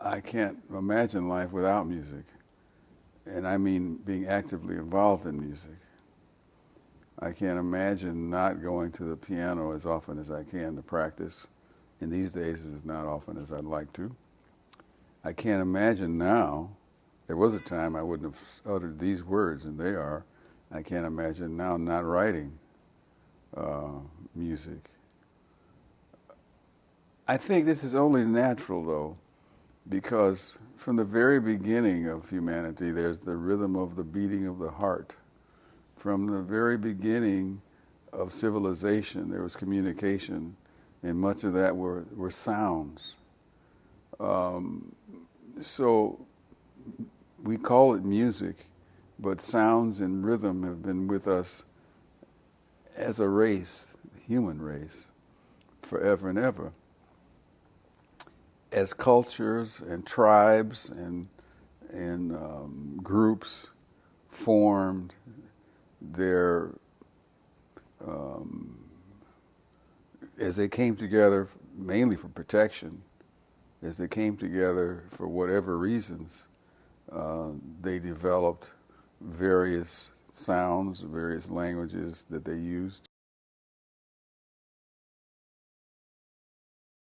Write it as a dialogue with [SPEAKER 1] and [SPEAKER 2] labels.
[SPEAKER 1] I can't imagine life without music. And I mean being actively involved in music. I can't imagine not going to the piano as often as I can to practice. And these days, it's not often as I'd like to. I can't imagine now. There was a time I wouldn't have uttered these words, and they are, I can't imagine now not writing music. I think this is only natural, though, because from the very beginning of humanity, there's the rhythm of the beating of the heart. From the very beginning of civilization, there was communication, and much of that were sounds. So we call it music, but sounds and rhythm have been with us as a race, human race, forever and ever. As cultures and tribes and groups formed their, as they came together mainly for protection, as they came together for whatever reasons, they developed various sounds, various languages that they used